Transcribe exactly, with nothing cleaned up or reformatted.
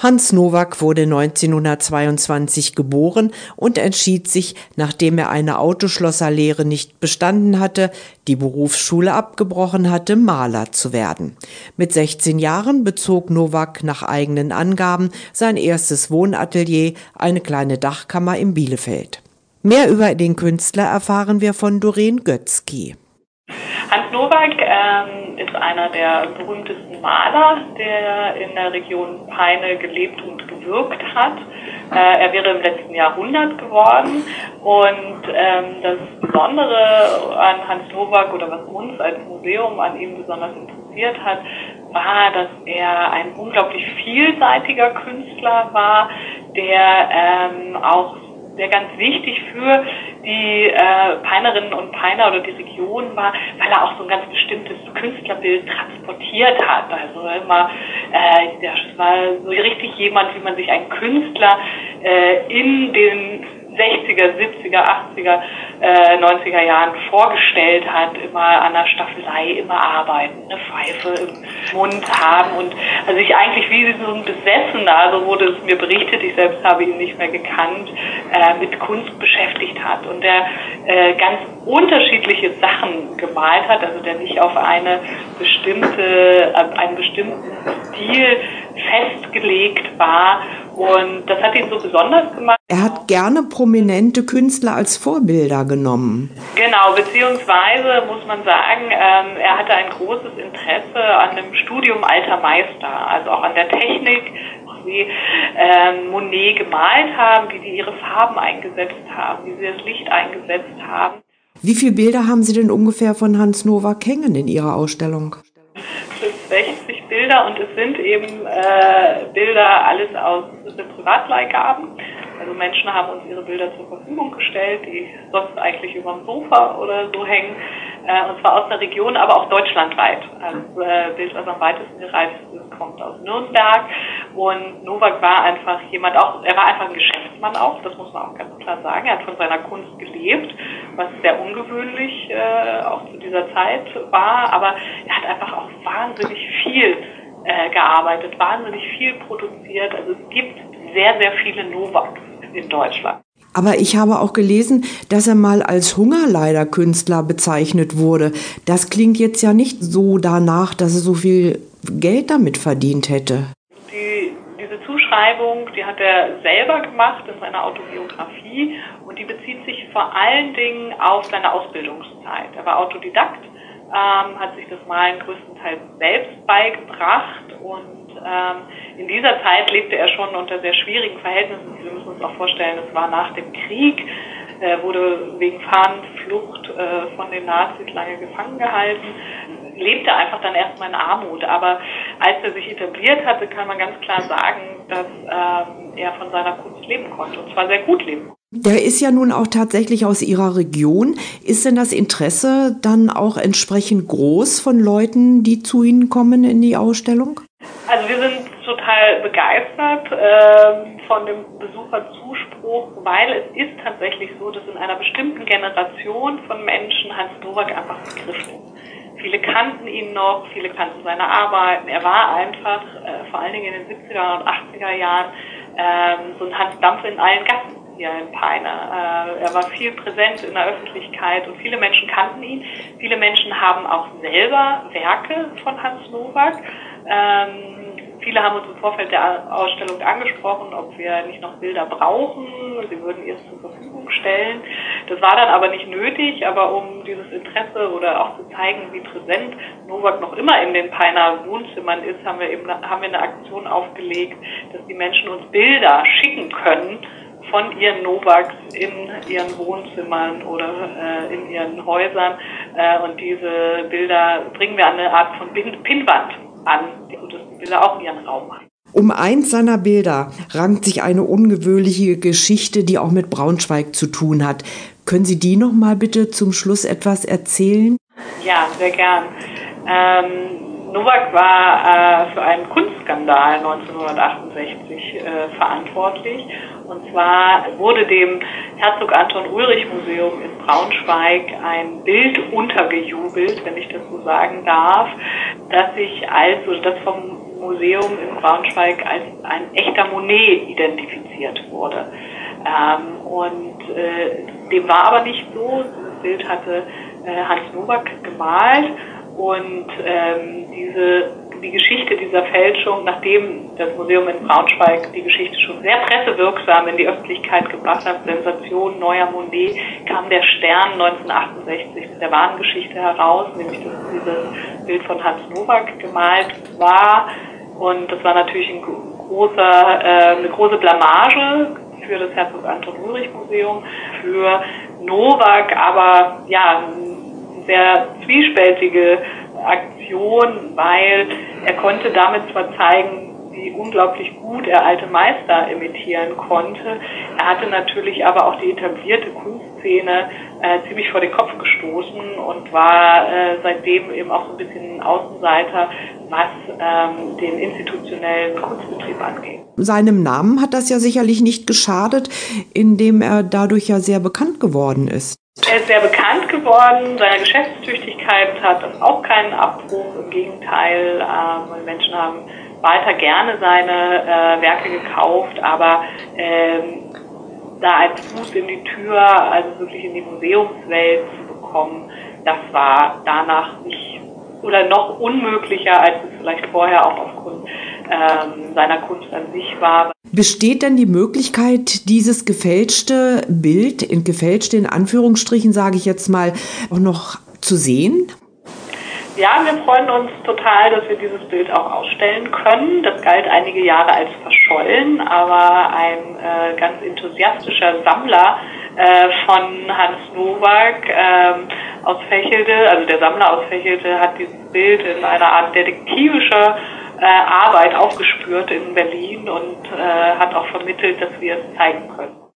Hans Nowak wurde neunzehnhundertzweiundzwanzig geboren und entschied sich, nachdem er eine Autoschlosserlehre nicht bestanden hatte, die Berufsschule abgebrochen hatte, Maler zu werden. Mit sechzehn Jahren bezog Nowak nach eigenen Angaben sein erstes Wohnatelier, eine kleine Dachkammer in Bielefeld. Mehr über den Künstler erfahren wir von Doreen Götzky. Hans Nowak ähm, ist einer der berühmtesten Maler, der in der Region Peine gelebt und gewirkt hat. Äh, er wäre im letzten Jahrhundert geworden und ähm, das Besondere an Hans Nowak oder was uns als Museum an ihm besonders interessiert hat, war, dass er ein unglaublich vielseitiger Künstler war, der ähm, auch sehr ganz wichtig für die äh, Peinerinnen und Peiner oder die Region war, weil er auch so ein ganz bestimmtes Künstlerbild transportiert hat. Also immer, äh, das war so richtig jemand, wie man sich einen Künstler äh, in den sechziger, siebziger, achtziger, äh, neunziger Jahren vorgestellt hat, immer an der Staffelei, immer arbeiten, eine Pfeife im Mund haben und also sich eigentlich wie so ein Besessener, so wurde es mir berichtet, ich selbst habe ihn nicht mehr gekannt, äh, mit Kunst beschäftigt hat und der äh, ganz unterschiedliche Sachen gemalt hat, also der nicht auf eine bestimmte, äh, einen bestimmten Stil festgelegt war und das hat ihn so besonders gemacht. Er hat gerne prominente Künstler als Vorbilder genommen. Genau, beziehungsweise muss man sagen, ähm, er hatte ein großes Interesse an dem Studium alter Meister, also auch an der Technik, wie ähm, Monet gemalt haben, wie die ihre Farben eingesetzt haben, wie sie das Licht eingesetzt haben. Wie viele Bilder haben Sie denn ungefähr von Hans Nowak hängen in Ihrer Ausstellung? sechzig Bilder und es sind eben äh, Bilder alles aus Privatleihgaben. Also Menschen haben uns ihre Bilder zur Verfügung gestellt, die sonst eigentlich über dem Sofa oder so hängen. Äh, und zwar aus der Region, aber auch deutschlandweit. Also das äh, Bild, was am weitesten gereist ist, kommt aus Nürnberg. Und Nowak war einfach jemand, auch er war einfach ein Geschäftsmann auch, das muss man auch ganz klar sagen. Er hat von seiner Kunst gelebt, was sehr ungewöhnlich äh, auch zu dieser Zeit war. Aber er hat einfach auch wahnsinnig viel äh, gearbeitet, wahnsinnig viel produziert. Also es gibt sehr, sehr viele Nowaks in Deutschland. Aber ich habe auch gelesen, dass er mal als Hungerleider-Künstler bezeichnet wurde. Das klingt jetzt ja nicht so danach, dass er so viel Geld damit verdient hätte. Die, diese Zuschreibung, die hat er selber gemacht in seiner Autobiografie und die bezieht sich vor allen Dingen auf seine Ausbildungszeit. Er war Autodidakt, ähm, hat sich das Malen größtenteils selbst beigebracht und ähm, in dieser Zeit lebte er schon unter sehr schwierigen Verhältnissen. Wir müssen uns auch vorstellen, es war nach dem Krieg, er wurde wegen Fahnenflucht äh, von den Nazis lange gefangen gehalten, lebte einfach dann erstmal in Armut. Aber als er sich etabliert hatte, kann man ganz klar sagen, dass ähm, er von seiner Kunst leben konnte und zwar sehr gut leben konnte. Der ist ja nun auch tatsächlich aus Ihrer Region. Ist denn das Interesse dann auch entsprechend groß von Leuten, die zu Ihnen kommen in die Ausstellung? Also wir sind total begeistert äh, von dem Besucherzuspruch, weil es ist tatsächlich so, dass in einer bestimmten Generation von Menschen Hans Nowak einfach Begriff ist. Viele kannten ihn noch, viele kannten seine Arbeiten. Er war einfach, äh, vor allen Dingen in den siebziger und achtziger Jahren, äh, so ein Hans Dampf in allen Gassen hier in Peine. Äh, er war viel präsent in der Öffentlichkeit und viele Menschen kannten ihn. Viele Menschen haben auch selber Werke von Hans Nowak. Ähm, viele haben uns im Vorfeld der Ausstellung angesprochen, ob wir nicht noch Bilder brauchen. Sie würden es zur Verfügung stellen. Das war dann aber nicht nötig, aber um dieses Interesse oder auch zu zeigen, wie präsent Nowak noch immer in den Peiner Wohnzimmern ist, haben wir eben haben wir eine Aktion aufgelegt, dass die Menschen uns Bilder schicken können von ihren Nowaks in ihren Wohnzimmern oder äh, in ihren Häusern. Äh, und diese Bilder bringen wir an eine Art von Pin- Pinnwand an, sodass die Bilder auch ihren Raum haben. Um eins seiner Bilder rankt sich eine ungewöhnliche Geschichte, die auch mit Braunschweig zu tun hat. Können Sie die noch mal bitte zum Schluss etwas erzählen? Ja, sehr gern. Ähm, Nowak war äh, für einen Kunstskandal neunzehnhundertachtundsechzig äh, verantwortlich. Und zwar wurde dem Herzog Anton Ulrich Museum in Braunschweig ein Bild untergejubelt, wenn ich das so sagen darf, das sich als, oder das vom Museum in Braunschweig als ein echter Monet identifiziert wurde. Ähm, und äh, dem war aber nicht so. Dieses Bild hatte äh, Hans Nowak gemalt und ähm, diese die Geschichte dieser Fälschung, nachdem das Museum in Braunschweig die Geschichte schon sehr pressewirksam in die Öffentlichkeit gebracht hat, Sensation, neuer Monet, kam der Stern neunzehnhundertachtundsechzig mit der wahren Geschichte heraus, nämlich dass dieses Bild von Hans Nowak gemalt war. Und das war natürlich ein großer, äh, eine große Blamage für das Herzog Anton Ulrich Museum, für Nowak, aber ja, eine sehr zwiespältige Aktion, weil er konnte damit zwar zeigen, wie unglaublich gut er alte Meister imitieren konnte. Er hatte natürlich aber auch die etablierte Kunstszene äh, ziemlich vor den Kopf gestoßen und war äh, seitdem eben auch so ein bisschen Außenseiter, was ähm, den institutionellen Kunstbetrieb angeht. Seinem Namen hat das ja sicherlich nicht geschadet, indem er dadurch ja sehr bekannt geworden ist. Er ist sehr bekannt geworden, seine Geschäftstüchtigkeit hat das auch keinen Abbruch, im Gegenteil, ähm, Menschen haben weiter gerne seine äh, Werke gekauft, aber ähm, da einen Fuß in die Tür, also wirklich in die Museumswelt zu bekommen, das war danach nicht oder noch unmöglicher, als es vielleicht vorher auch aufgrund ähm, seiner Kunst an sich war. Besteht denn die Möglichkeit, dieses gefälschte Bild, in gefälschte in Anführungsstrichen, sage ich jetzt mal, auch noch zu sehen? Ja, wir freuen uns total, dass wir dieses Bild auch ausstellen können. Das galt einige Jahre als verschollen, aber ein äh, ganz enthusiastischer Sammler äh, von Hans Nowak äh, aus Vechelde, also der Sammler aus Vechelde, hat dieses Bild in einer Art detektivischer äh, Arbeit aufgespürt in Berlin und äh, hat auch vermittelt, dass wir es zeigen können.